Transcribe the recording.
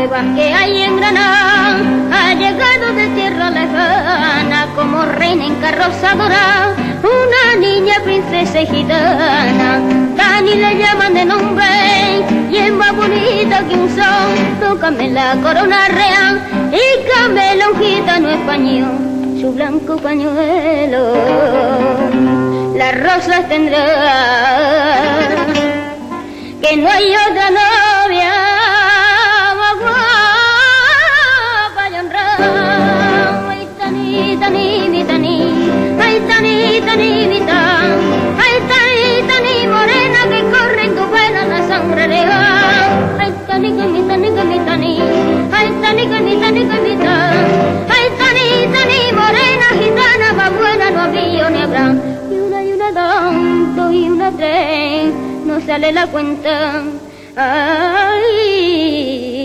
nuevas que hay en Granada, ha llegado de tierra lejana como reina en carroza dorada, una niña princesa y gitana, Dani le llaman de nombre, y es más bonita que un sol, tócame la corona real, y camela un gitano español, su blanco pañuelo, las rosas tendrá, que no hay otra novia más guapa y honrada. Ay, tani, tani, mi tani, ay, tani, tani, mi tan, ay, tani, tani, morena que corre en tu vena la sangre real. Ay, tani, que mi tani, que mi tani, ay, tani, que mi tani, que mi tan, ay, tani, tani, morena gitana más buena no había ni habrá. Y una dos, y una tres, no sale la cuenta. Ay.